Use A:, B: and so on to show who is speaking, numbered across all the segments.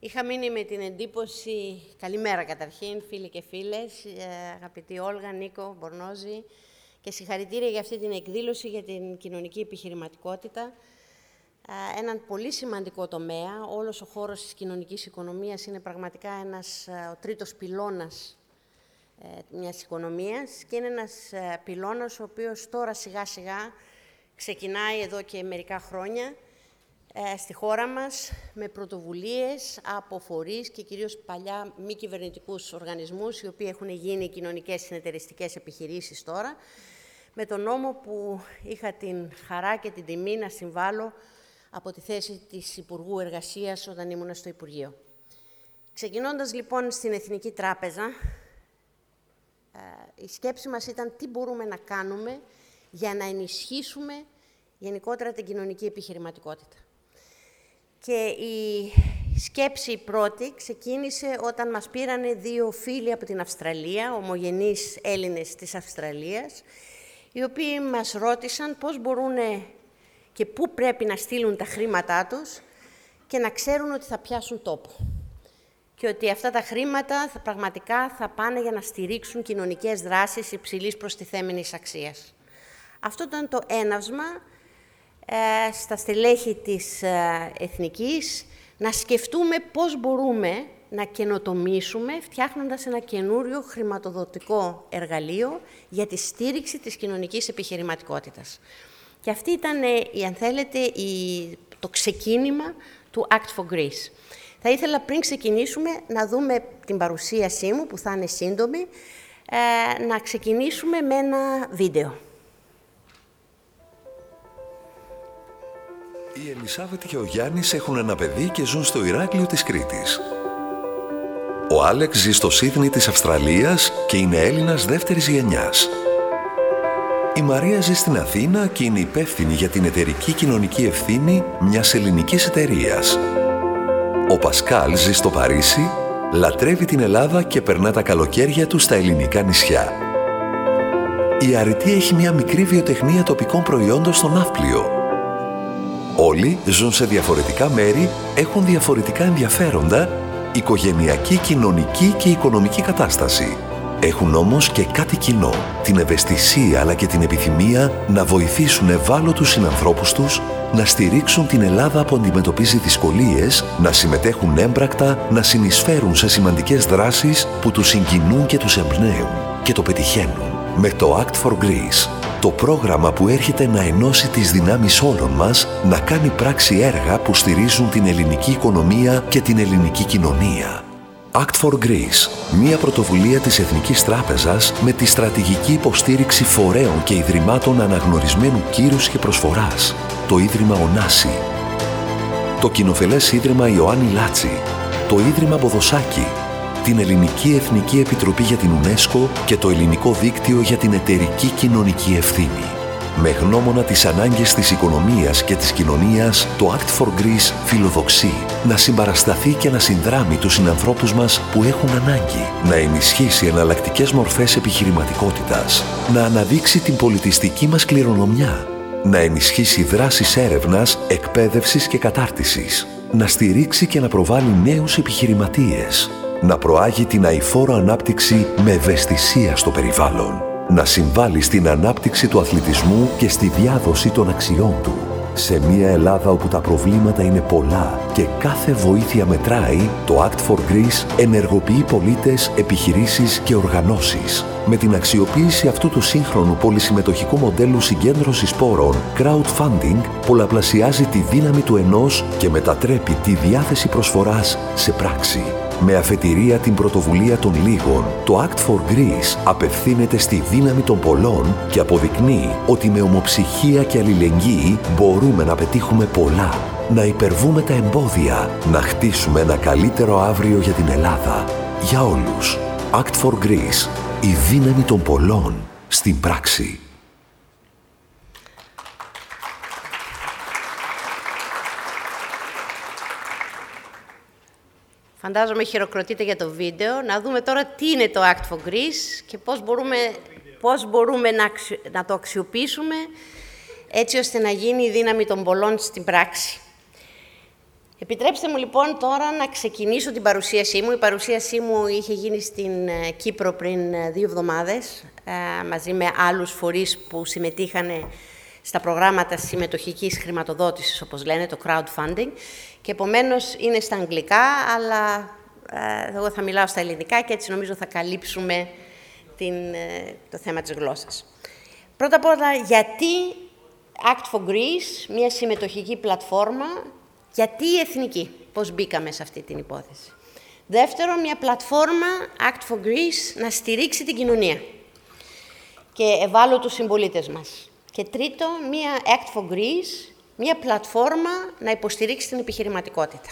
A: Είχα μείνει με την εντύπωση, καλημέρα καταρχήν, φίλοι και φίλες, αγαπητή Όλγα, Νίκο, Μπορνόζη, και συγχαρητήρια για αυτή την εκδήλωση για την κοινωνική επιχειρηματικότητα. Έναν πολύ σημαντικό τομέα. Όλος ο χώρος της κοινωνικής οικονομίας είναι πραγματικά ο τρίτος πυλώνας μιας οικονομίας και είναι ένας πυλώνας ο οποίος τώρα σιγά-σιγά ξεκινάει εδώ και μερικά χρόνια στη χώρα μας με πρωτοβουλίες από φορείς και κυρίως παλιά μη κυβερνητικούς οργανισμούς, οι οποίοι έχουν γίνει κοινωνικές συνεταιριστικές επιχειρήσεις τώρα, με τον νόμο που είχα την χαρά και την τιμή να συμβάλλω από τη θέση της Υπουργού Εργασίας όταν ήμουν στο Υπουργείο. Ξεκινώντας λοιπόν στην Εθνική Τράπεζα, η σκέψη μας ήταν τι μπορούμε να κάνουμε για να ενισχύσουμε γενικότερα την κοινωνική επιχειρηματικότητα. Και η σκέψη πρώτη ξεκίνησε όταν μας πήρανε δύο φίλοι από την Αυστραλία, ομογενείς Έλληνες της Αυστραλίας, οι οποίοι μας ρώτησαν πώς μπορούν και πού πρέπει να στείλουν τα χρήματά τους και να ξέρουν ότι θα πιάσουν τόπο. Και ότι αυτά τα χρήματα πραγματικά θα πάνε για να στηρίξουν κοινωνικές δράσεις υψηλής προστιθέμενης αξίας. Αυτό ήταν το έναυσμα στα στελέχη της Εθνικής να σκεφτούμε πώς μπορούμε να καινοτομήσουμε φτιάχνοντας ένα καινούριο χρηματοδοτικό εργαλείο για τη στήριξη της κοινωνικής επιχειρηματικότητας. Και αυτή ήταν, αν θέλετε, το ξεκίνημα του Act for Greece. Θα ήθελα πριν ξεκινήσουμε να δούμε την παρουσίασή μου, που θα είναι σύντομη, να ξεκινήσουμε με ένα βίντεο.
B: Η Ελισάβετ και ο Γιάννης έχουν ένα παιδί και ζουν στο Ηράκλειο της Κρήτης. Ο Άλεξ ζει στο Σίδνεϊ της Αυστραλίας και είναι Έλληνας δεύτερης γενιάς. Η Μαρία ζει στην Αθήνα και είναι υπεύθυνη για την εταιρική κοινωνική ευθύνη μιας ελληνικής εταιρείας. Ο Πασκάλ ζει στο Παρίσι, λατρεύει την Ελλάδα και περνά τα καλοκαίρια του στα ελληνικά νησιά. Η Αρετή έχει μια μικρή βιοτεχνία τοπικών προϊόντων στο Ναύπλιο. Όλοι ζουν σε διαφορετικά μέρη, έχουν διαφορετικά ενδιαφέροντα, οικογενειακή, κοινωνική και οικονομική κατάσταση. Έχουν όμως και κάτι κοινό, την ευαισθησία αλλά και την επιθυμία να βοηθήσουν ευάλωτους συνανθρώπους τους, να στηρίξουν την Ελλάδα που αντιμετωπίζει δυσκολίες, να συμμετέχουν έμπρακτα, να συνεισφέρουν σε σημαντικές δράσεις που τους συγκινούν και τους εμπνέουν και το πετυχαίνουν. Με το Act for Greece, το πρόγραμμα που έρχεται να ενώσει τις δυνάμεις όλων μας, να κάνει πράξη έργα που στηρίζουν την ελληνική οικονομία και την ελληνική κοινωνία. Act for Greece, μια πρωτοβουλία της Εθνικής Τράπεζας με τη στρατηγική υποστήριξη φορέων και ιδρυμάτων αναγνωρισμένου κύρους και προσφοράς. Το Ίδρυμα Ωνάση, το Κοινοφελές Ίδρυμα Ιωάννη Λάτση, το Ίδρυμα Μποδοσάκη, την Ελληνική Εθνική Επιτροπή για την UNESCO και το Ελληνικό Δίκτυο για την Εταιρική Κοινωνική Ευθύνη. Με γνώμονα τις ανάγκες της οικονομίας και της κοινωνίας, το Act for Greece φιλοδοξεί να συμπαρασταθεί και να συνδράμει τους συνανθρώπους μας που έχουν ανάγκη, να ενισχύσει εναλλακτικές μορφές επιχειρηματικότητας, να αναδείξει την πολιτιστική μας κληρονομιά, να ενισχύσει δράσεις έρευνας, εκπαίδευσης και κατάρτισης, να στηρίξει και να προβάλλει νέους επιχειρηματίες, να προάγει την αειφόρο ανάπτυξη με ευαισθησία στο περιβάλλον, να συμβάλλει στην ανάπτυξη του αθλητισμού και στη διάδοση των αξιών του. Σε μια Ελλάδα όπου τα προβλήματα είναι πολλά και κάθε βοήθεια μετράει, το Act for Greece ενεργοποιεί πολίτες, επιχειρήσεις και οργανώσεις. Με την αξιοποίηση αυτού του σύγχρονου πολυσυμμετοχικού μοντέλου συγκέντρωσης πόρων, crowdfunding πολλαπλασιάζει τη δύναμη του ενός και μετατρέπει τη διάθεση προσφοράς σε πράξη. Με αφετηρία την πρωτοβουλία των λίγων, το Act for Greece απευθύνεται στη δύναμη των πολλών και αποδεικνύει ότι με ομοψυχία και αλληλεγγύη μπορούμε να πετύχουμε πολλά, να υπερβούμε τα εμπόδια, να χτίσουμε ένα καλύτερο αύριο για την Ελλάδα. Για όλους. Act for Greece. Η δύναμη των πολλών στην πράξη.
A: Φαντάζομαι χειροκροτείτε για το βίντεο. Να δούμε τώρα τι είναι το Act for Greece και πώς μπορούμε να το αξιοποιήσουμε έτσι ώστε να γίνει η δύναμη των πολλών στην πράξη. Επιτρέψτε μου λοιπόν τώρα να ξεκινήσω την παρουσίασή μου. Η παρουσίασή μου είχε γίνει στην Κύπρο πριν 2 εβδομάδες, μαζί με άλλους φορείς που συμμετείχαν στα προγράμματα συμμετοχικής χρηματοδότησης, όπως λένε, το crowdfunding, και επομένως είναι στα αγγλικά, αλλά εγώ θα μιλάω στα ελληνικά και έτσι νομίζω θα καλύψουμε το θέμα της γλώσσας. Πρώτα απ' όλα, γιατί Act for Greece, μια συμμετοχική πλατφόρμα, γιατί εθνική, πώς μπήκαμε σε αυτή την υπόθεση. Δεύτερον, μια πλατφόρμα Act for Greece να στηρίξει την κοινωνία και ευάλωτους συμπολίτες μας. Και τρίτον, μια Act for Greece, μια πλατφόρμα να υποστηρίξει την επιχειρηματικότητα.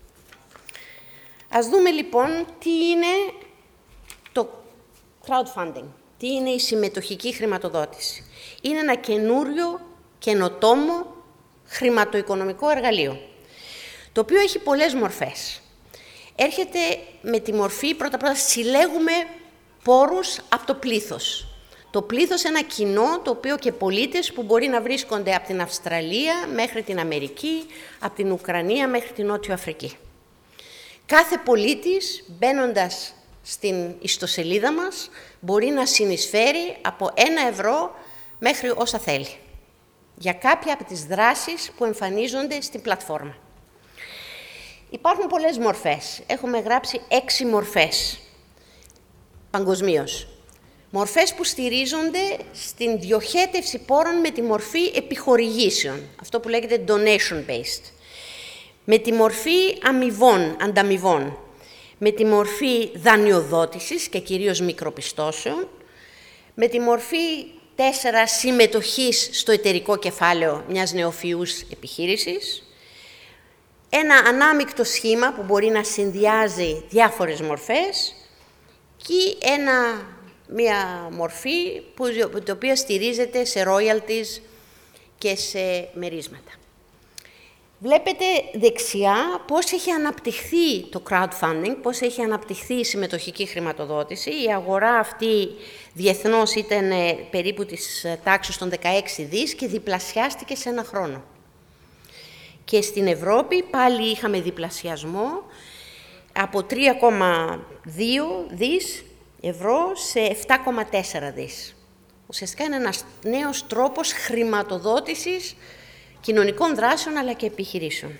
A: Ας δούμε λοιπόν τι είναι το crowdfunding, τι είναι η συμμετοχική χρηματοδότηση. Είναι ένα καινούριο, καινοτόμο χρηματοοικονομικό εργαλείο, το οποίο έχει πολλές μορφές. Έρχεται με τη μορφή, πρώτα συλλέγουμε πόρους από το πλήθος. Το πλήθος ένα κοινό, το οποίο και πολίτες που μπορεί να βρίσκονται από την Αυστραλία μέχρι την Αμερική, από την Ουκρανία μέχρι την Νότιο Αφρική. Κάθε πολίτης, μπαίνοντας στην ιστοσελίδα μας, μπορεί να συνεισφέρει από 1 ευρώ μέχρι όσα θέλει, για κάποια από τις δράσεις που εμφανίζονται στην πλατφόρμα. Υπάρχουν πολλές μορφές. Έχουμε γράψει 6 μορφές παγκοσμίως. Μορφές που στηρίζονται στην διοχέτευση πόρων με τη μορφή επιχορηγήσεων, αυτό που λέγεται donation-based, με τη μορφή ανταμοιβών, με τη μορφή δανειοδότησης και κυρίως μικροπιστώσεων, με τη μορφή 4 συμμετοχής στο εταιρικό κεφάλαιο μιας νεοφυούς επιχείρησης, ένα ανάμεικτο σχήμα που μπορεί να συνδυάζει διάφορες μορφές και μια μορφή η οποία στηρίζεται σε royalties και σε μερίσματα. Βλέπετε δεξιά πώς έχει αναπτυχθεί το crowdfunding, πώς έχει αναπτυχθεί η συμμετοχική χρηματοδότηση. Η αγορά αυτή διεθνώς ήταν περίπου της τάξης των 16 δις και διπλασιάστηκε σε 1 χρόνο. Και στην Ευρώπη πάλι είχαμε διπλασιασμό από 3,2 δις ευρώ σε 7,4 δις. Ουσιαστικά είναι ένας νέος τρόπος χρηματοδότησης κοινωνικών δράσεων αλλά και επιχειρήσεων.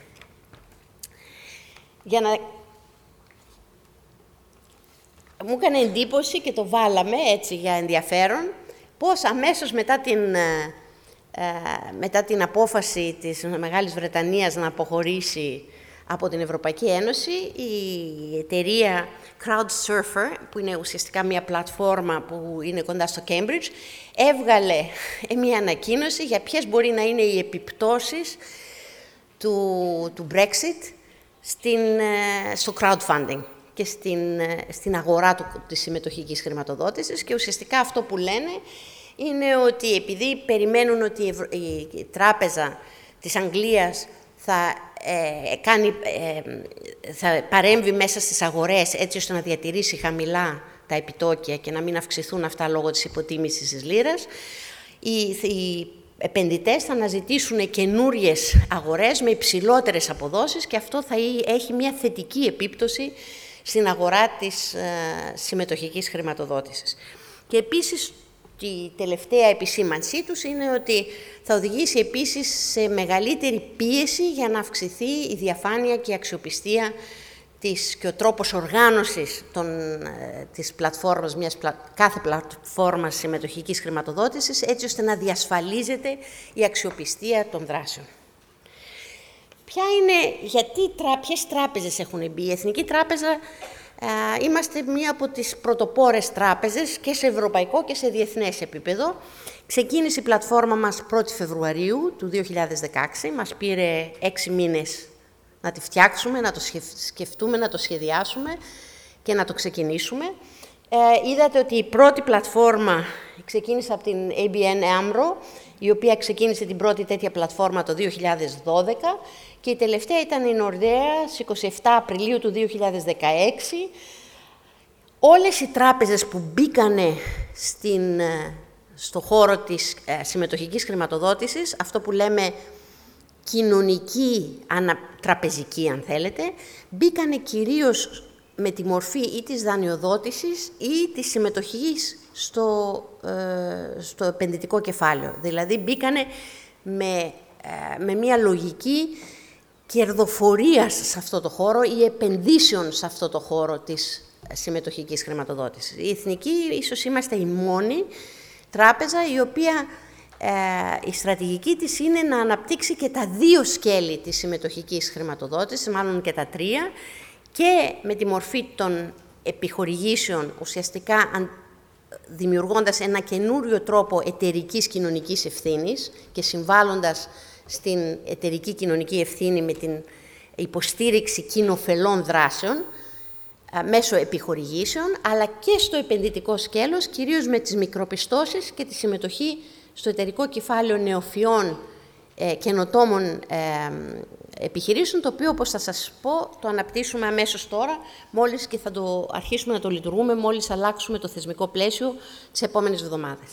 A: Μου έκανε εντύπωση και το βάλαμε έτσι για ενδιαφέρον, πώς αμέσως μετά την απόφαση της Μεγάλης Βρετανίας να αποχωρήσει από την Ευρωπαϊκή Ένωση, η εταιρεία Crowdsurfer, που είναι ουσιαστικά μια πλατφόρμα που είναι κοντά στο Cambridge, έβγαλε μια ανακοίνωση για ποιες μπορεί να είναι οι επιπτώσεις του Brexit στο crowdfunding και στην αγορά της συμμετοχικής χρηματοδότησης. Και ουσιαστικά αυτό που λένε είναι ότι επειδή περιμένουν ότι η Τράπεζα της Αγγλίας θα παρέμβει μέσα στις αγορές έτσι ώστε να διατηρήσει χαμηλά τα επιτόκια και να μην αυξηθούν αυτά λόγω της υποτίμησης της λίρας, οι επενδυτές θα αναζητήσουν καινούριες αγορές με υψηλότερες αποδόσεις και αυτό θα έχει μια θετική επίπτωση στην αγορά της συμμετοχικής χρηματοδότησης. Και επίσης, η τελευταία επισήμανσή τους είναι ότι θα οδηγήσει επίσης σε μεγαλύτερη πίεση για να αυξηθεί η διαφάνεια και η αξιοπιστία και ο τρόπος οργάνωσης της πλατφόρμας, κάθε πλατφόρμας συμμετοχικής χρηματοδότησης, έτσι ώστε να διασφαλίζεται η αξιοπιστία των δράσεων. Ποιες τράπεζες έχουν μπει? Η Εθνική Τράπεζα είμαστε μία από τις πρωτοπόρες τράπεζες και σε ευρωπαϊκό και σε διεθνές επίπεδο. Ξεκίνησε η πλατφόρμα μας 1η Φεβρουαρίου του 2016. Μας πήρε 6 μήνες να τη φτιάξουμε, να το σκεφτούμε, να το σχεδιάσουμε και να το ξεκινήσουμε. Είδατε ότι η πρώτη πλατφόρμα ξεκίνησε από την ABN AMRO, η οποία ξεκίνησε την πρώτη τέτοια πλατφόρμα το 2012 και η τελευταία ήταν η Nordea στις 27 Απριλίου του 2016. Όλες οι τράπεζες που μπήκανε στο χώρο της συμμετοχικής χρηματοδότησης, αυτό που λέμε κοινωνική, τραπεζική αν θέλετε, μπήκανε κυρίως με τη μορφή ή της δανειοδότησης ή της συμμετοχής στο επενδυτικό κεφάλαιο. Δηλαδή μπήκανε με μια λογική κερδοφορίας σε αυτό το χώρο ή επενδύσεων σε αυτό το χώρο της συμμετοχικής χρηματοδότησης. Η Εθνική ίσως είμαστε η μόνη τράπεζα η οποία η στρατηγική της είναι να αναπτύξει και τα δύο σκέλη της συμμετοχικής χρηματοδότησης, μάλλον και τα τρία, και με τη μορφή των επιχορηγήσεων, ουσιαστικά δημιουργώντας ένα καινούριο τρόπο εταιρικής κοινωνικής ευθύνης και συμβάλλοντας στην εταιρική κοινωνική ευθύνη με την υποστήριξη κοινοφελών δράσεων μέσω επιχορηγήσεων, αλλά και στο επενδυτικό σκέλος, κυρίως με τις μικροπιστώσεις και τη συμμετοχή στο εταιρικό κεφάλαιο νεοφυών καινοτόμων επιχειρήσεων, το οποίο, όπως θα σας πω, το αναπτύσσουμε αμέσως τώρα, μόλις και θα το αρχίσουμε να το λειτουργούμε, μόλις αλλάξουμε το θεσμικό πλαίσιο τις επόμενες εβδομάδες.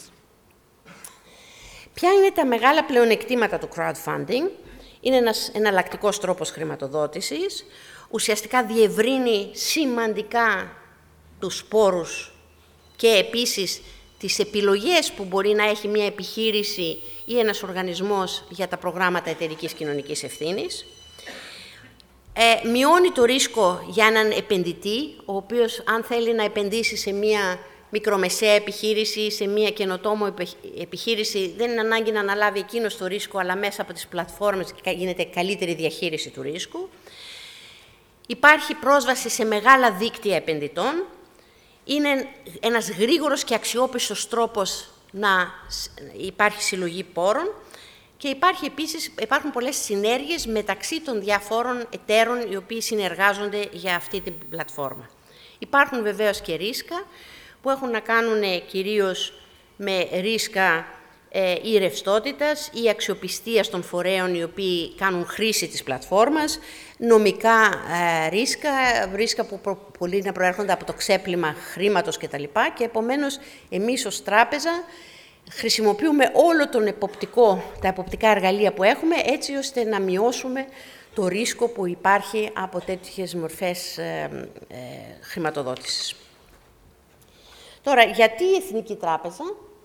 A: Ποια είναι τα μεγάλα πλεονεκτήματα του crowdfunding? Είναι ένας εναλλακτικός τρόπος χρηματοδότησης, ουσιαστικά διευρύνει σημαντικά τους πόρους και επίσης τις επιλογές που μπορεί να έχει μια επιχείρηση ή ένας οργανισμός για τα προγράμματα εταιρικής κοινωνικής ευθύνης. Μειώνει το ρίσκο για έναν επενδυτή, ο οποίος αν θέλει να επενδύσει σε μια μικρομεσαία επιχείρηση, σε μια καινοτόμο επιχείρηση, δεν είναι ανάγκη να αναλάβει εκείνος το ρίσκο, αλλά μέσα από τις πλατφόρμες γίνεται καλύτερη διαχείριση του ρίσκου. Υπάρχει πρόσβαση σε μεγάλα δίκτυα επενδυτών. Είναι ένας γρήγορος και αξιόπιστος τρόπος να υπάρχει συλλογή πόρων και υπάρχουν πολλές συνέργειες μεταξύ των διαφόρων εταίρων οι οποίοι συνεργάζονται για αυτή την πλατφόρμα. Υπάρχουν βεβαίως και ρίσκα που έχουν να κάνουν κυρίως με ρίσκα ή ρευστότητας ή αξιοπιστίας των φορέων οι οποίοι κάνουν χρήση της πλατφόρμας, νομικά ρίσκα που πολύ να προέρχονται από το ξέπλυμα χρήματος κτλ. Και επομένως εμείς ως τράπεζα χρησιμοποιούμε όλο τα εποπτικά εργαλεία που έχουμε, έτσι ώστε να μειώσουμε το ρίσκο που υπάρχει από τέτοιες μορφές χρηματοδότησης. Τώρα, γιατί η Εθνική Τράπεζα?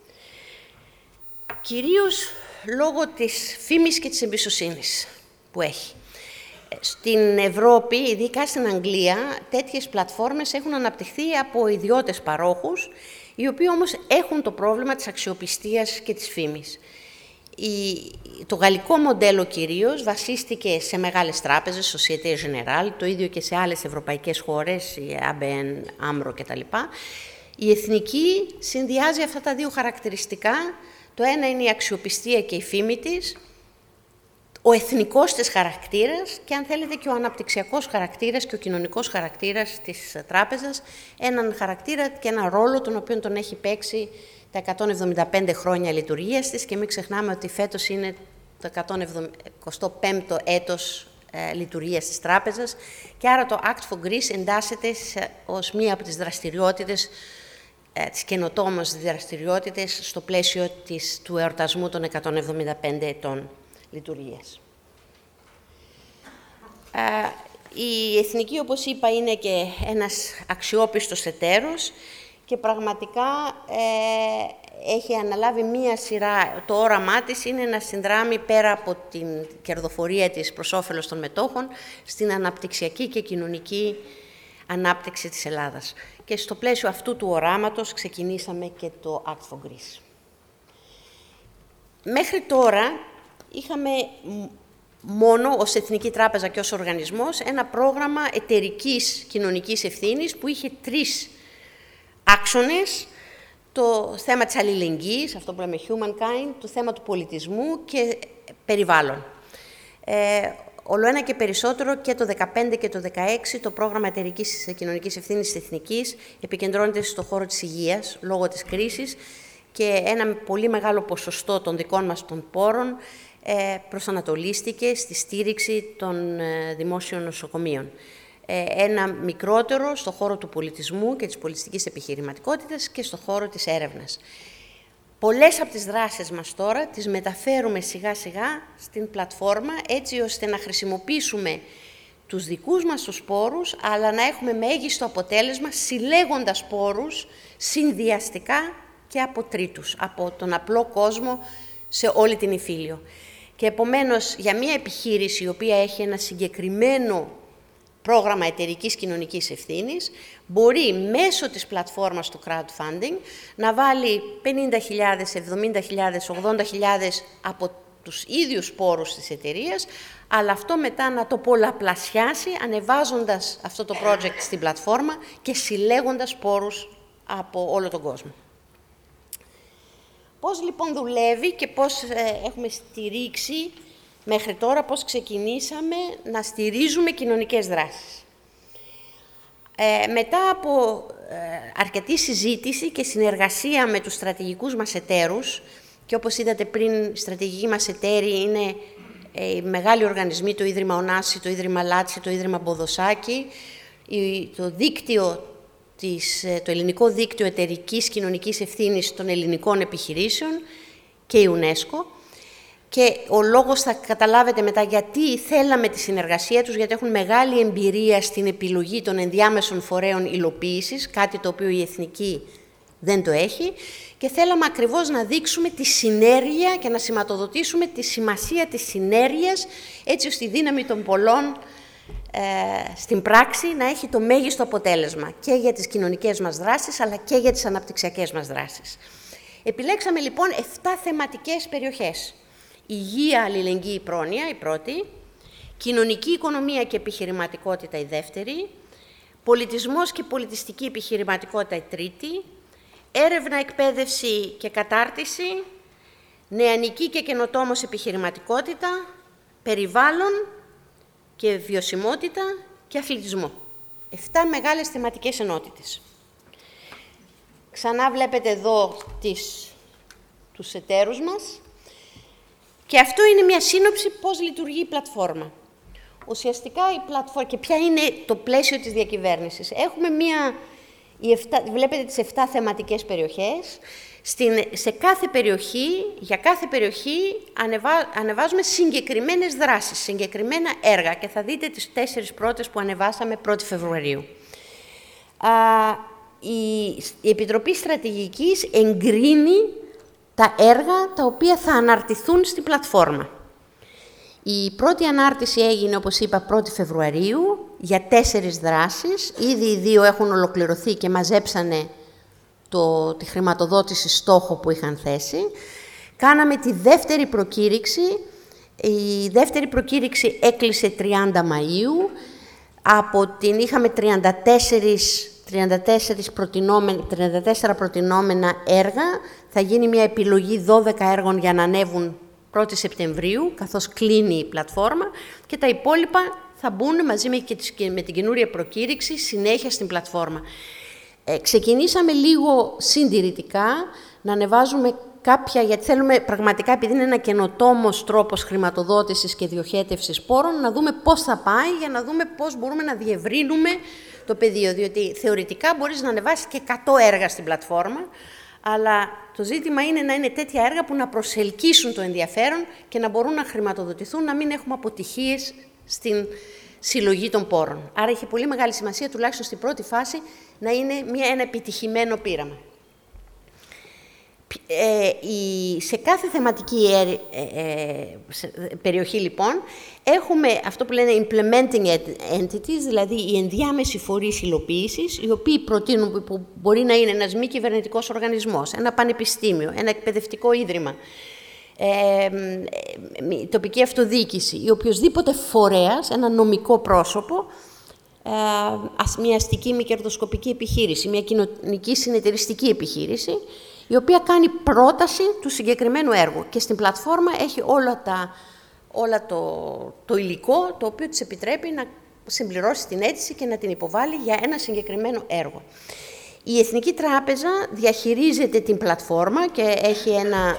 A: Κυρίως λόγω της φήμης και της εμπιστοσύνης που έχει. Στην Ευρώπη, ειδικά στην Αγγλία, τέτοιες πλατφόρμες έχουν αναπτυχθεί από ιδιώτες παρόχους, οι οποίοι όμως έχουν το πρόβλημα της αξιοπιστίας και της φήμης. Το γαλλικό μοντέλο κυρίως βασίστηκε σε μεγάλες τράπεζες, Société Générale, το ίδιο και σε άλλες ευρωπαϊκές χώρες, η ABN, AMRO κτλ. Η Εθνική συνδυάζει αυτά τα δύο χαρακτηριστικά. Το ένα είναι η αξιοπιστία και η φήμη της, ο εθνικός της χαρακτήρας και αν θέλετε και ο αναπτυξιακός χαρακτήρας και ο κοινωνικός χαρακτήρας της τράπεζας, έναν χαρακτήρα και ένα ρόλο τον οποίο τον έχει παίξει τα 175 χρόνια λειτουργίας της και μην ξεχνάμε ότι φέτος είναι το 125ο έτος λειτουργίας της τράπεζας και άρα το Act for Greece εντάσσεται ως μία από τις δραστηριότητες, τις καινοτόμες δραστηριότητες στο πλαίσιο του εορτασμού των 175 ετών λειτουργίας. Η Εθνική, όπως είπα, είναι και ένας αξιόπιστος εταίρος και πραγματικά έχει αναλάβει μία σειρά. Το όραμά της είναι να συνδράμει πέρα από την κερδοφορία της προς όφελος των μετόχων στην αναπτυξιακή και κοινωνική ανάπτυξη της Ελλάδας. Και στο πλαίσιο αυτού του οράματος ξεκινήσαμε και το Act for Greece. Μέχρι τώρα είχαμε μόνο ως Εθνική Τράπεζα και ως οργανισμός ένα πρόγραμμα εταιρικής κοινωνικής ευθύνης που είχε 3 άξονες: το θέμα της αλληλεγγύης, αυτό που λέμε humankind, το θέμα του πολιτισμού και περιβάλλον. Όλο ένα και περισσότερο και το 2015 και το 2016 το πρόγραμμα εταιρικής κοινωνικής ευθύνης της Εθνικής επικεντρώνεται στον χώρο της υγείας λόγω της κρίσης και ένα πολύ μεγάλο ποσοστό των δικών μας των πόρων προσανατολίστηκε στη στήριξη των δημόσιων νοσοκομείων. Ένα μικρότερο στο χώρο του πολιτισμού και της πολιτιστικής επιχειρηματικότητας και στο χώρο της έρευνας. Πολλές από τις δράσεις μας τώρα τις μεταφέρουμε σιγά-σιγά στην πλατφόρμα, έτσι ώστε να χρησιμοποιήσουμε τους δικούς μας τους πόρους, αλλά να έχουμε μέγιστο αποτέλεσμα συλλέγοντας πόρους συνδυαστικά και από τρίτους, από τον απλό κόσμο σε όλη την Ιφίλιο. Και επομένως, για μια επιχείρηση η οποία έχει ένα συγκεκριμένο πρόγραμμα εταιρικής κοινωνικής ευθύνης, μπορεί μέσω της πλατφόρμας του crowdfunding να βάλει 50.000, 70.000, 80.000 από τους ίδιους πόρους της εταιρείας, αλλά αυτό μετά να το πολλαπλασιάσει, ανεβάζοντας αυτό το project στην πλατφόρμα και συλλέγοντας πόρους από όλο τον κόσμο. Πώς λοιπόν δουλεύει και πώς έχουμε στηρίξει μέχρι τώρα, πώς ξεκινήσαμε να στηρίζουμε κοινωνικές δράσεις. Μετά από αρκετή συζήτηση και συνεργασία με τους στρατηγικούς μας εταίρους, και όπως είδατε πριν, οι στρατηγικοί μας εταίροι είναι οι μεγάλοι οργανισμοί, το Ίδρυμα Ωνάση, το Ίδρυμα Λάτσι, το Ίδρυμα Μποδοσάκη, το ελληνικό δίκτυο εταιρικής κοινωνικής ευθύνης των ελληνικών επιχειρήσεων και η UNESCO. Και ο λόγος θα καταλάβετε μετά γιατί θέλαμε τη συνεργασία τους, γιατί έχουν μεγάλη εμπειρία στην επιλογή των ενδιάμεσων φορέων υλοποίησης, κάτι το οποίο η εθνική δεν το έχει, και θέλαμε ακριβώς να δείξουμε τη συνέργεια και να σηματοδοτήσουμε τη σημασία της συνέργειας, έτσι ώστε η δύναμη των πολλών στην πράξη να έχει το μέγιστο αποτέλεσμα και για τις κοινωνικές μας δράσεις, αλλά και για τις αναπτυξιακές μας δράσεις. Επιλέξαμε λοιπόν 7 θεματικές περιοχές. Υγεία, αλληλεγγύη, πρόνοια, η πρώτη. Κοινωνική οικονομία και επιχειρηματικότητα, η δεύτερη. Πολιτισμός και πολιτιστική επιχειρηματικότητα, η τρίτη. Έρευνα, εκπαίδευση και κατάρτιση. Νεανική και καινοτόμος επιχειρηματικότητα. Περιβάλλον και βιωσιμότητα και αθλητισμό. 7 μεγάλες θεματικές ενότητες. Ξανά βλέπετε εδώ τους εταίρους μας. Και αυτό είναι μια σύνοψη πώς λειτουργεί η πλατφόρμα. Ουσιαστικά η πλατφόρμα και ποια είναι το πλαίσιο της διακυβέρνησης. Έχουμε βλέπετε τις 7 θεματικές περιοχές. Σε κάθε περιοχή, για κάθε περιοχή ανεβάζουμε συγκεκριμένες δράσεις, συγκεκριμένα έργα και θα δείτε τις 4 πρώτες που ανεβάσαμε 1η Φεβρουαρίου. Η Επιτροπή Στρατηγικής εγκρίνει τα έργα τα οποία θα αναρτηθούν στην πλατφόρμα. Η πρώτη ανάρτηση έγινε, όπως είπα, 1η Φεβρουαρίου για 4 δράσεις. Ήδη οι 2 έχουν ολοκληρωθεί και μαζέψανε τη χρηματοδότηση στόχο που είχαν θέσει. Κάναμε τη δεύτερη προκήρυξη. Η δεύτερη προκήρυξη έκλεισε 30 Μαΐου. Είχαμε 34 προτινόμενα έργα. Θα γίνει μια επιλογή 12 έργων για να ανέβουν 1η Σεπτεμβρίου, καθώς κλείνει η πλατφόρμα, και τα υπόλοιπα θα μπουν μαζί με την καινούρια προκήρυξη συνέχεια στην πλατφόρμα. Ξεκινήσαμε λίγο συντηρητικά να ανεβάζουμε κάποια, γιατί θέλουμε πραγματικά, επειδή είναι ένα καινοτόμος τρόπος χρηματοδότησης και διοχέτευσης πόρων, να δούμε πώς θα πάει, για να δούμε πώς μπορούμε να διευρύνουμε το πεδίο. Διότι θεωρητικά μπορείς να ανεβάσεις και 100 έργα στην πλατφόρμα, αλλά το ζήτημα είναι να είναι τέτοια έργα που να προσελκύσουν το ενδιαφέρον και να μπορούν να χρηματοδοτηθούν, να μην έχουμε αποτυχίες στην συλλογή των πόρων. Άρα έχει πολύ μεγάλη σημασία, τουλάχιστον στην πρώτη φάση, να είναι ένα επιτυχημένο πείραμα. Σε κάθε θεματική περιοχή, λοιπόν, έχουμε αυτό που λένε implementing entities, δηλαδή οι ενδιάμεσοι φορείς υλοποίησης, οι οποίοι προτείνουν, που μπορεί να είναι ένας μη κυβερνητικός οργανισμός, ένα πανεπιστήμιο, ένα εκπαιδευτικό ίδρυμα, τοπική αυτοδιοίκηση ή οποιοσδήποτε φορέας, ένα νομικό πρόσωπο, μια αστική μη κερδοσκοπική επιχείρηση, μια κοινωνική συνεταιριστική επιχείρηση, η οποία κάνει πρόταση του συγκεκριμένου έργου και στην πλατφόρμα έχει όλα το υλικό το οποίο της επιτρέπει να συμπληρώσει την αίτηση και να την υποβάλει για ένα συγκεκριμένο έργο. Η Εθνική Τράπεζα διαχειρίζεται την πλατφόρμα και έχει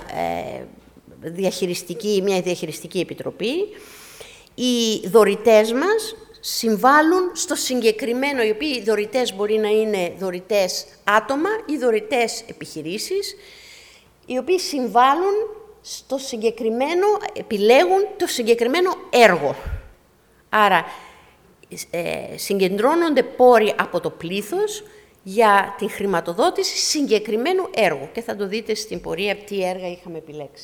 A: μια διαχειριστική επιτροπή. Οι δωρητές μας συμβάλλουν στο συγκεκριμένο, οι οποίοι δωρητές μπορεί να είναι δωρητές άτομα ή δωρητές επιχειρήσεις, οι οποίοι συμβάλλουν στο συγκεκριμένο, επιλέγουν το συγκεκριμένο έργο. Άρα, συγκεντρώνονται πόροι από το πλήθος για τη χρηματοδότηση συγκεκριμένου έργου. Και θα το δείτε στην πορεία τι έργα είχαμε επιλέξει.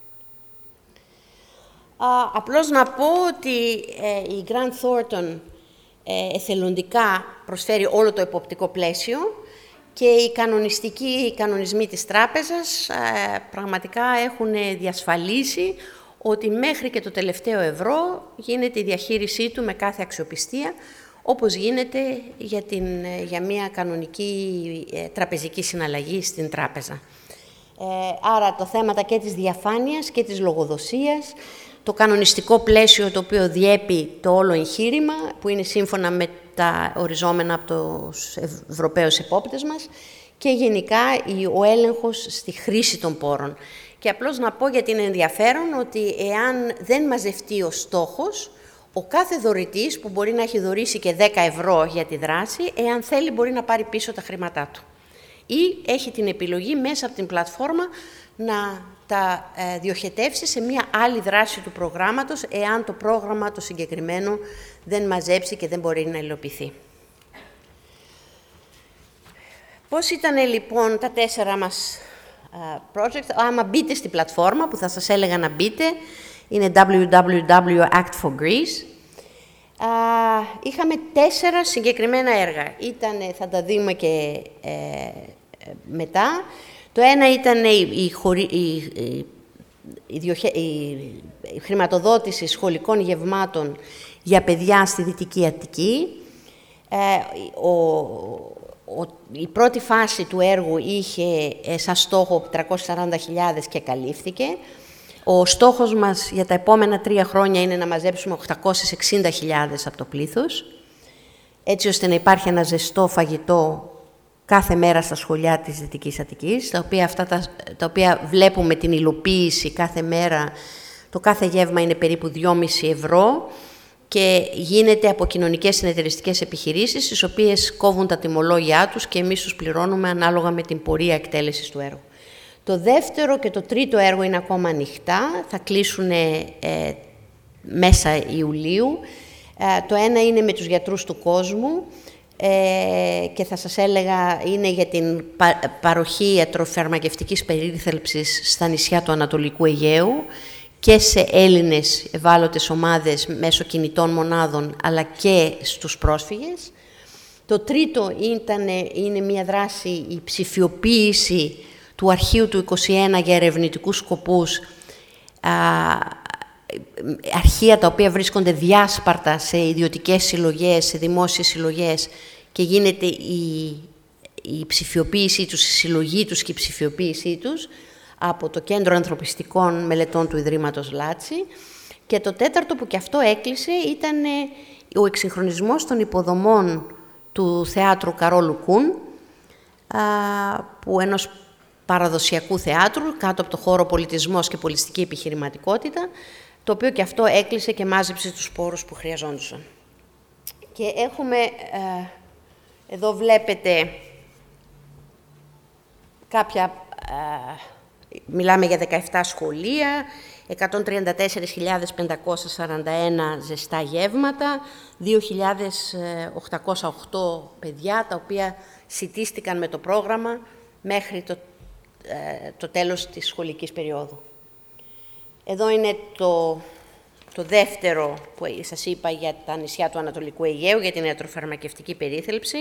A: Απλώς να πω ότι η Grant Thornton εθελοντικά προσφέρει όλο το εποπτικό πλαίσιο και οι κανονισμοί της τράπεζας πραγματικά έχουν διασφαλίσει ότι μέχρι και το τελευταίο ευρώ γίνεται η διαχείρισή του με κάθε αξιοπιστία, όπως γίνεται για μια κανονική τραπεζική συναλλαγή στην τράπεζα. Άρα το θέματα και της διαφάνειας και της λογοδοσίας, το κανονιστικό πλαίσιο το οποίο διέπει το όλο εγχείρημα, που είναι σύμφωνα με τα οριζόμενα από τους Ευρωπαίους επόπτες μας, και γενικά ο έλεγχος στη χρήση των πόρων. Και απλώς να πω, γιατί είναι ενδιαφέρον, ότι εάν δεν μαζευτεί ο στόχος, ο κάθε δωρητής που μπορεί να έχει δωρήσει και 10 ευρώ για τη δράση, εάν θέλει μπορεί να πάρει πίσω τα χρήματά του. Ή έχει την επιλογή μέσα από την πλατφόρμα να τα διοχετεύσει σε μία άλλη δράση του προγράμματος, εάν το πρόγραμμα το συγκεκριμένο δεν μαζέψει και δεν μπορεί να υλοποιηθεί. Πώς ήταν λοιπόν τα 4 μας project? Άμα μπείτε στην πλατφόρμα που θα σας έλεγα να μπείτε, είναι www.act4greece. Είχαμε 4 συγκεκριμένα έργα. Θα τα δούμε και μετά. Το ένα ήταν η χρηματοδότηση σχολικών γευμάτων για παιδιά στη Δυτική Αττική. Η πρώτη φάση του έργου είχε σαν στόχο 340.000 και καλύφθηκε. Ο στόχος μας για τα επόμενα 3 χρόνια είναι να μαζέψουμε 860.000 από το πλήθος, έτσι ώστε να υπάρχει ένα ζεστό φαγητό κάθε μέρα στα σχολιά της Δυτικής Αττικής, τα οποία βλέπουμε την υλοποίηση κάθε μέρα. Το κάθε γεύμα είναι περίπου 2,5 ευρώ και γίνεται από κοινωνικές συνεταιριστικές επιχειρήσεις, τις οποίες κόβουν τα τιμολόγια τους και εμείς τους πληρώνουμε ανάλογα με την πορεία εκτέλεσης του έργου. Το δεύτερο και το τρίτο έργο είναι ακόμα ανοιχτά, θα κλείσουν μέσα Ιουλίου. Το ένα είναι με τους γιατρούς του κόσμου και θα σας έλεγα είναι για την παροχή ιατροφαρμακευτικής περίθαλψης στα νησιά του Ανατολικού Αιγαίου και σε Έλληνες ευάλωτες ομάδες μέσω κινητών μονάδων, αλλά και στους πρόσφυγες. Το τρίτο είναι μια δράση, η ψηφιοποίηση του αρχείου του 21 για ερευνητικούς σκοπούς, αρχεία τα οποία βρίσκονται διάσπαρτα σε ιδιωτικές συλλογές, σε δημόσιες συλλογές και γίνεται η ψηφιοποίησή τους, η συλλογή τους και η ψηφιοποίησή τους από το Κέντρο Ανθρωπιστικών Μελετών του Ιδρύματος Λάτσι. Και το τέταρτο, που και αυτό έκλεισε, ήταν ο εξυγχρονισμός των υποδομών του Θεάτρου Καρόλου Κούν, που ενός παραδοσιακού θεάτρου, κάτω από το χώρο πολιτισμός και πολιτιστική επιχειρηματικότητα, το οποίο και αυτό έκλεισε και μάζεψε τους πόρους που χρειαζόντουσαν. Και έχουμε, εδώ βλέπετε κάποια, μιλάμε για 17 σχολεία, 134.541 ζεστά γεύματα, 2.808 παιδιά, τα οποία σιτίστηκαν με το πρόγραμμα μέχρι το τέλος της σχολικής περίοδου. Εδώ είναι το δεύτερο που σας είπα για τα νησιά του Ανατολικού Αιγαίου, για την ιατροφαρμακευτική περίθαλψη.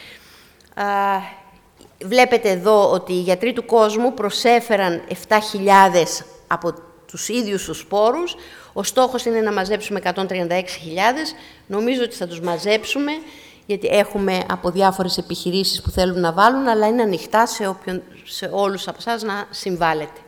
A: Βλέπετε εδώ ότι οι γιατροί του κόσμου προσέφεραν 7.000 από τους ίδιους τους πόρους. Ο στόχος είναι να μαζέψουμε 136.000. Νομίζω ότι θα τους μαζέψουμε, γιατί έχουμε από διάφορες επιχειρήσεις που θέλουν να βάλουν, αλλά είναι ανοιχτά σε όλους από εσάς να συμβάλλετε.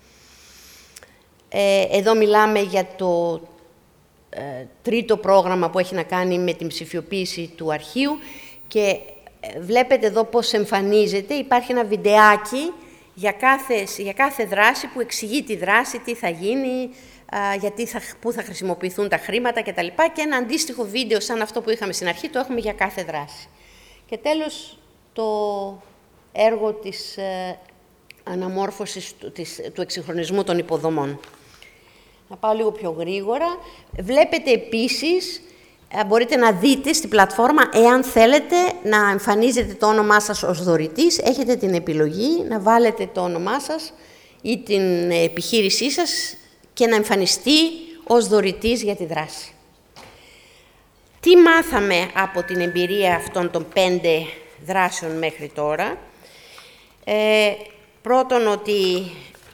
A: Εδώ μιλάμε για το τρίτο πρόγραμμα που έχει να κάνει με την ψηφιοποίηση του αρχείου και βλέπετε εδώ πώς εμφανίζεται. Υπάρχει ένα βιντεάκι για κάθε δράση που εξηγεί τη δράση, τι θα γίνει, πού θα χρησιμοποιηθούν τα χρήματα κτλ. Και ένα αντίστοιχο βίντεο σαν αυτό που είχαμε στην αρχή, το έχουμε για κάθε δράση. Και τέλος, το έργο αναμόρφωσης του εξυγχρονισμού των υποδομών. Να πάω λίγο πιο γρήγορα. Βλέπετε επίσης, μπορείτε να δείτε στην πλατφόρμα, εάν θέλετε να εμφανίζετε το όνομά σας ως δωρητής, έχετε την επιλογή να βάλετε το όνομά σας ή την επιχείρησή σας και να εμφανιστεί ως δωρητής για τη δράση. Τι μάθαμε από την εμπειρία αυτών των 5 δράσεων μέχρι τώρα? Πρώτον, ότι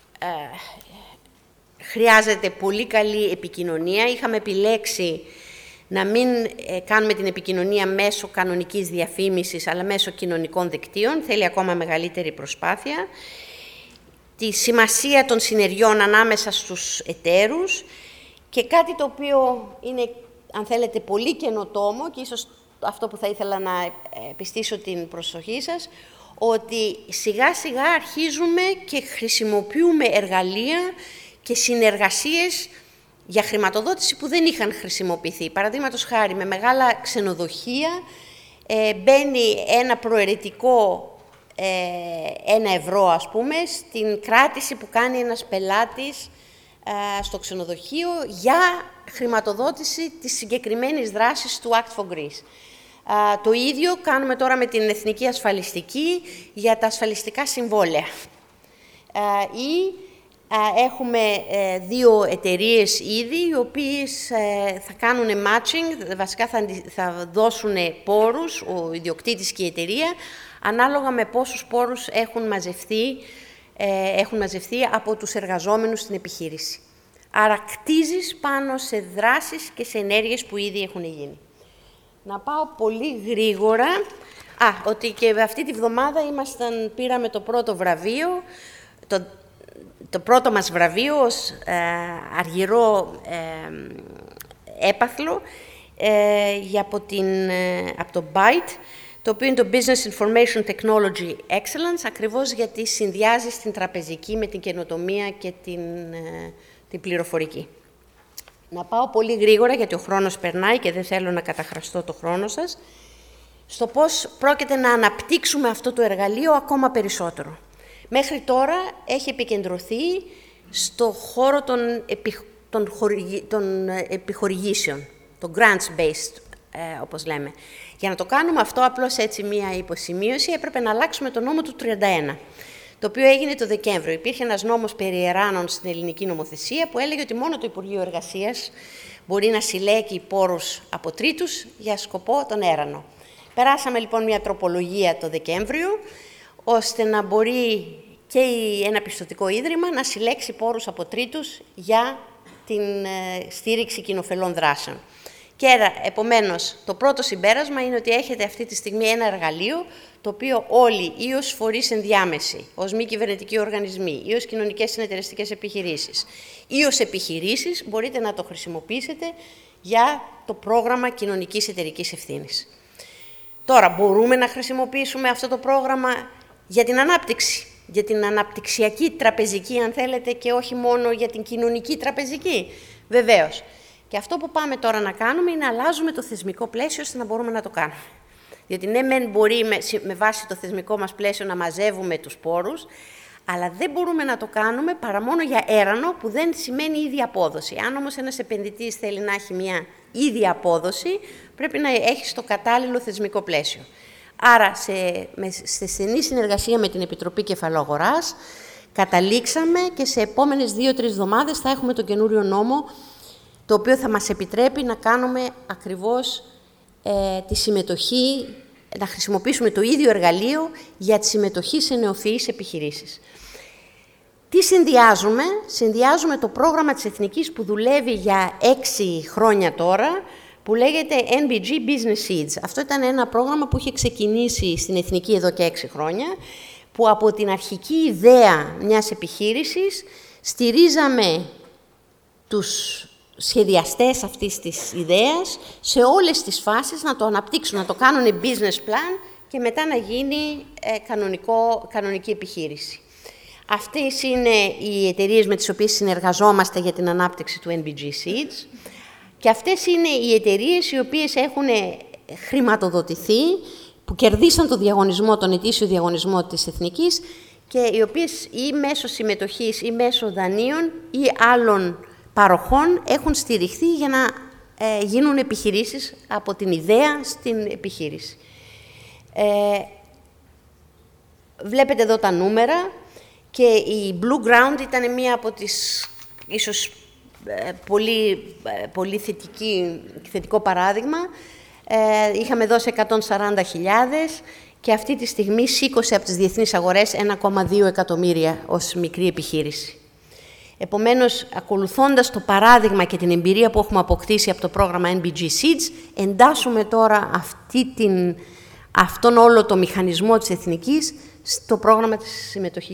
A: χρειάζεται πολύ καλή επικοινωνία. Είχαμε επιλέξει να μην κάνουμε την επικοινωνία μέσω κανονικής διαφήμισης, αλλά μέσω κοινωνικών δικτύων. Θέλει ακόμα μεγαλύτερη προσπάθεια. Τη σημασία των συνεργειών ανάμεσα στους εταίρους και κάτι το οποίο είναι, αν θέλετε, πολύ καινοτόμο και ίσως αυτό που θα ήθελα να επιστήσω την προσοχή σας, ότι σιγά σιγά αρχίζουμε και χρησιμοποιούμε εργαλεία και συνεργασίες για χρηματοδότηση που δεν είχαν χρησιμοποιηθεί. Παραδείγματος χάρη, με μεγάλα ξενοδοχεία μπαίνει ένα προαιρετικό 1 ευρώ, ας πούμε, στην κράτηση που κάνει ένας πελάτης στο ξενοδοχείο για χρηματοδότηση της συγκεκριμένης δράσης του Act for Greece. Το ίδιο κάνουμε τώρα με την Εθνική Ασφαλιστική για τα ασφαλιστικά συμβόλαια. Ή έχουμε 2 εταιρείες ήδη, οι οποίες θα κάνουν matching, βασικά θα δώσουν πόρους, ο ιδιοκτήτης και η εταιρεία, ανάλογα με πόσους πόρους έχουν μαζευτεί από τους εργαζόμενους στην επιχείρηση. Άρα κτίζεις πάνω σε δράσεις και σε ενέργειες που ήδη έχουν γίνει. Να πάω πολύ γρήγορα. Ότι και αυτή τη βδομάδα πήραμε το πρώτο βραβείο, το πρώτο μας βραβείο ως αργυρό έπαθλο από το BITE, το οποίο είναι το Business Information Technology Excellence, ακριβώς γιατί συνδυάζει την τραπεζική με την καινοτομία και την πληροφορική. Να πάω πολύ γρήγορα, γιατί ο χρόνος περνάει και δεν θέλω να καταχραστώ το χρόνο σας, στο πώς πρόκειται να αναπτύξουμε αυτό το εργαλείο ακόμα περισσότερο. Μέχρι τώρα έχει επικεντρωθεί στο χώρο των επιχορηγήσεων, το grants-based, όπως λέμε. Για να το κάνουμε αυτό, απλώς έτσι μία υποσημείωση, έπρεπε να αλλάξουμε το νόμο του 31, το οποίο έγινε το Δεκέμβριο. Υπήρχε ένας νόμος περί εράνων στην ελληνική νομοθεσία που έλεγε ότι μόνο το Υπουργείο Εργασίας μπορεί να συλλέγει πόρους από τρίτους για σκοπό τον έρανο. Περάσαμε λοιπόν μια τροπολογία το Δεκέμβριο, ώστε να μπορεί και ένα πιστωτικό ίδρυμα να συλλέξει πόρους από τρίτους για την στήριξη κοινοφελών δράσεων. Και επομένως, το πρώτο συμπέρασμα είναι ότι έχετε αυτή τη στιγμή ένα εργαλείο, το οποίο όλοι ή ως φορείς ενδιάμεση, ως μη κυβερνητικοί οργανισμοί, ή ως κοινωνικές συνεταιριστικές επιχειρήσεις, ή ως επιχειρήσεις, μπορείτε να το χρησιμοποιήσετε για το πρόγραμμα κοινωνικής εταιρικής ευθύνης. Τώρα, μπορούμε να χρησιμοποιήσουμε αυτό το πρόγραμμα για την ανάπτυξη, για την αναπτυξιακή τραπεζική, αν θέλετε, και όχι μόνο για την κοινωνική τραπεζική. Βεβαίως. Και αυτό που πάμε τώρα να κάνουμε είναι να αλλάζουμε το θεσμικό πλαίσιο ώστε να μπορούμε να το κάνουμε. Γιατί ναι, μεν μπορεί με βάση το θεσμικό μας πλαίσιο να μαζεύουμε τους πόρους, αλλά δεν μπορούμε να το κάνουμε παρά μόνο για έρανο που δεν σημαίνει ίδια απόδοση. Αν όμως ένας επενδυτής θέλει να έχει μια ίδια απόδοση, πρέπει να έχει το κατάλληλο θεσμικό πλαίσιο. Άρα, σε στενή συνεργασία με την Επιτροπή Κεφαλαίου Αγοράς, καταλήξαμε και σε επόμενες 2-3 εβδομάδες θα έχουμε τον καινούριο νόμο, το οποίο θα μας επιτρέπει να κάνουμε ακριβώς τη συμμετοχή, να χρησιμοποιήσουμε το ίδιο εργαλείο για τη συμμετοχή σε νεοφυείς επιχειρήσεις. Τι συνδυάζουμε? Συνδυάζουμε το πρόγραμμα της Εθνικής που δουλεύει για 6 χρόνια τώρα, που λέγεται NBG Business Seeds. Αυτό ήταν ένα πρόγραμμα που είχε ξεκινήσει στην Εθνική εδώ και 6 χρόνια, που από την αρχική ιδέα μιας επιχείρησης στηρίζαμε τους σχεδιαστές αυτής της ιδέας σε όλες τις φάσεις να το αναπτύξουν, να το κάνουν business plan και μετά να γίνει κανονική επιχείρηση. Αυτές είναι οι εταιρείες με τις οποίες συνεργαζόμαστε για την ανάπτυξη του NBG Seeds και αυτές είναι οι εταιρείες οι οποίες έχουν χρηματοδοτηθεί, που κερδίσαν το διαγωνισμό, τον ετήσιο διαγωνισμό της Εθνικής και οι οποίες ή μέσω συμμετοχής ή μέσω δανείων ή άλλων παροχών έχουν στηριχθεί για να γίνουν επιχειρήσεις από την ιδέα στην επιχείρηση. Βλέπετε εδώ τα νούμερα και η Blue Ground ήταν μία από τις ίσως πολύ θετικό παράδειγμα. Είχαμε δώσει 140.000 και αυτή τη στιγμή σήκωσε από τις διεθνείς αγορές 1,2 εκατομμύρια ως μικρή επιχείρηση. Επομένως, ακολουθώντας το παράδειγμα και την εμπειρία που έχουμε αποκτήσει από το πρόγραμμα NBG Seeds, εντάσσουμε τώρα αυτόν όλο το μηχανισμό της εθνικής στο πρόγραμμα της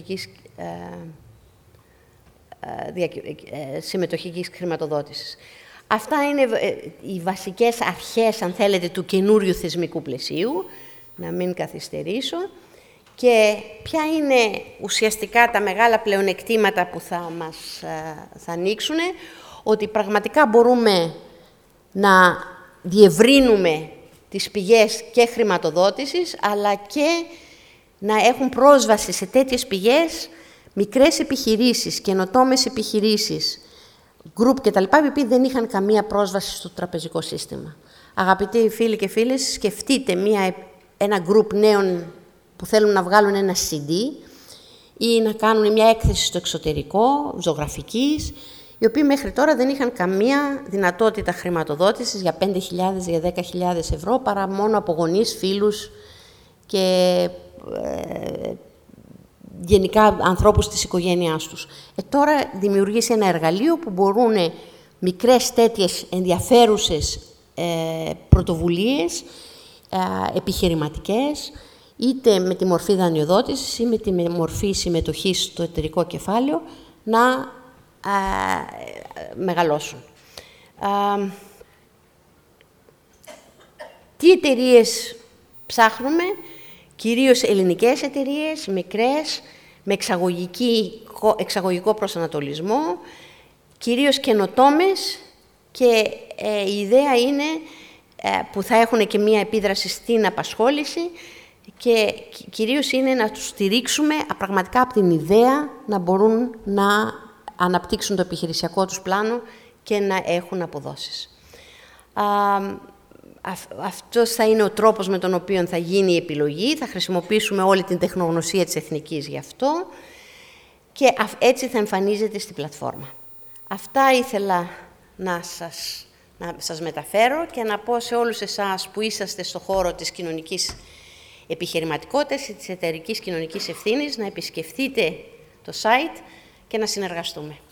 A: συμμετοχικής χρηματοδότησης. Αυτά είναι οι βασικές αρχές, αν θέλετε, του καινούριου θεσμικού πλαισίου, να μην καθυστερήσω. Και ποια είναι ουσιαστικά τα μεγάλα πλεονεκτήματα που θα ανοίξουν, ότι πραγματικά μπορούμε να διευρύνουμε τις πηγές και χρηματοδότησης, αλλά και να έχουν πρόσβαση σε τέτοιες πηγές μικρές επιχειρήσεις, καινοτόμες επιχειρήσεις, γκρουπ κτλ., οι οποίοι δεν είχαν καμία πρόσβαση στο τραπεζικό σύστημα. Αγαπητοί φίλοι και φίλες, σκεφτείτε ένα γκρουπ νέων που θέλουν να βγάλουν ένα CD ή να κάνουν μια έκθεση στο εξωτερικό, ζωγραφικής, οι οποίοι μέχρι τώρα δεν είχαν καμία δυνατότητα χρηματοδότησης για 5.000, για 10.000 ευρώ, παρά μόνο από γονείς, φίλους και γενικά ανθρώπους της οικογένειάς τους. Τώρα δημιουργήσει ένα εργαλείο που μπορούν μικρές τέτοιες ενδιαφέρουσες πρωτοβουλίες επιχειρηματικές, είτε με τη μορφή δανειοδότησης ή με τη μορφή συμμετοχής στο εταιρικό κεφάλαιο, να μεγαλώσουν. Τι εταιρείες ψάχνουμε? Κυρίως ελληνικές εταιρείες, μικρές, με εξαγωγικό προσανατολισμό, κυρίως καινοτόμες, και η ιδέα είναι που θα έχουν και μία επίδραση στην απασχόληση και κυρίως είναι να τους στηρίξουμε πραγματικά από την ιδέα να μπορούν να αναπτύξουν το επιχειρησιακό τους πλάνο και να έχουν αποδόσεις. Αυτός θα είναι ο τρόπος με τον οποίο θα γίνει η επιλογή. Θα χρησιμοποιήσουμε όλη την τεχνογνωσία της εθνικής γι' αυτό και έτσι θα εμφανίζεται στην πλατφόρμα. Αυτά ήθελα να σας μεταφέρω και να πω σε όλους εσάς που είσαστε στο χώρο της κοινωνικής επιχειρηματικότητας ή της εταιρικής κοινωνικής ευθύνης να επισκεφτείτε το site και να συνεργαστούμε.